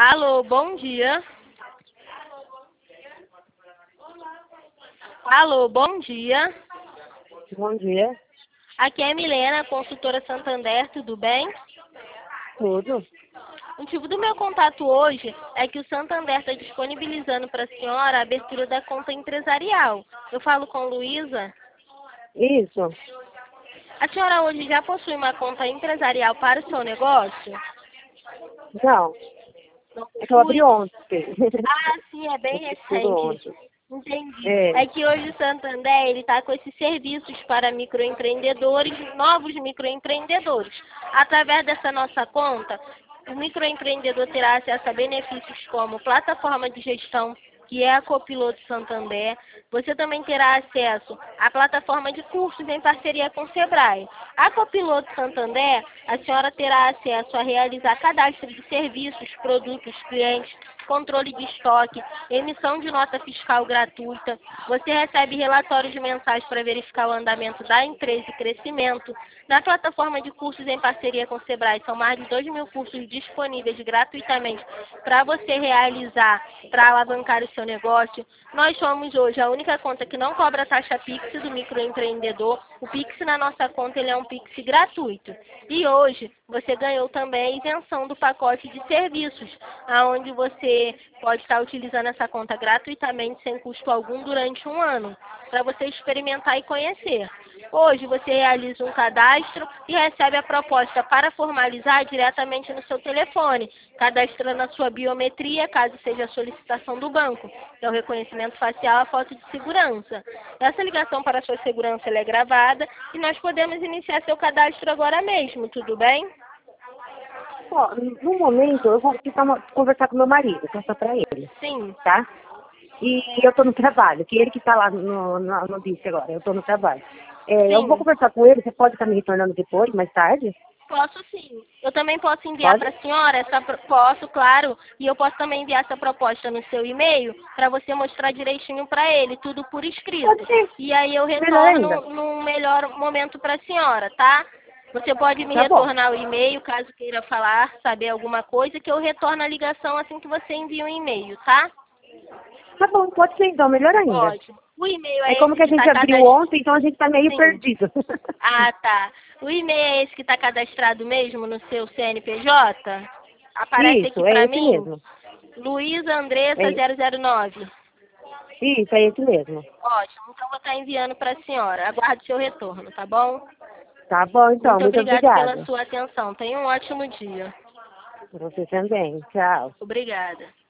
Alô, bom dia. Alô, bom dia. Bom dia. Aqui é a Milena, consultora Santander, tudo bem? Tudo? O motivo do meu contato hoje é que o Santander está disponibilizando para a senhora a abertura da conta empresarial. Eu falo com Luísa. Isso. A senhora hoje já possui uma conta empresarial para o seu negócio? Não. Não É que eu abri possui? ontem. Ah, sim, é bem Eu fiz tudo recente. ontem. Entendi. É. É que hoje o Santander ele está com esses serviços para microempreendedores, novos microempreendedores. Através dessa nossa conta, o microempreendedor terá acesso a benefícios como plataforma de gestão, que é a Copiloto Santander. Você também terá acesso à plataforma de cursos em parceria com o Sebrae. A Copiloto Santander, a senhora terá acesso a realizar cadastro de serviços, produtos, clientes, controle de estoque, emissão de nota fiscal gratuita. Você recebe relatórios mensais para verificar o andamento da empresa e crescimento. Na plataforma de cursos em parceria com o Sebrae, são mais de 2.000 cursos disponíveis gratuitamente para você realizar, para alavancar o seu negócio. Nós somos hoje a única conta que não cobra taxa Pix do microempreendedor. O Pix na nossa conta ele é um Pix gratuito. E hoje você ganhou também a isenção do pacote de serviços, onde você pode estar utilizando essa conta gratuitamente, sem custo algum, durante um ano, para você experimentar e conhecer. Hoje você realiza um cadastro e recebe a proposta para formalizar diretamente no seu telefone, cadastrando a sua biometria, caso seja a solicitação do banco, que é o reconhecimento facial, a foto de segurança. Essa ligação para a sua segurança ela é gravada e nós podemos iniciar seu cadastro agora mesmo, tudo bem? Ó, no momento, eu vou conversar com meu marido, passar pra ele, Sim. tá? E eu tô no trabalho, que ele que tá lá no disse agora, eu tô no trabalho. Eu vou Sim. conversar com ele, você pode estar me retornando depois, mais tarde? Posso sim. Eu também posso enviar Pode? para a senhora posso, claro, e eu posso também enviar essa proposta no seu e-mail para você mostrar direitinho para ele, tudo por Pode escrito. ser. E aí eu Melhor ainda. retorno num melhor momento para a senhora, tá? Você pode me Tá bom. retornar o e-mail caso queira falar, saber alguma coisa, que eu retorno a ligação assim que você envia o e-mail, tá? Tá bom, pode ser então, melhor ainda. Ótimo. O e-mail É é como esse que a que gente está abriu cadastrado. ontem, então a gente tá meio Sim. perdido. Ah, tá. O e-mail é esse que está cadastrado mesmo no seu CNPJ? Aparece aqui Isso, é para esse mim, mesmo. Luísa Andressa É, 009. isso, é esse mesmo. Ótimo, então vou estar enviando para a senhora. Aguarde seu retorno, tá bom? Tá bom, então, Muito muito obrigada pela obrigada. sua atenção. Tenha um ótimo dia. Você também. Tchau. Obrigada.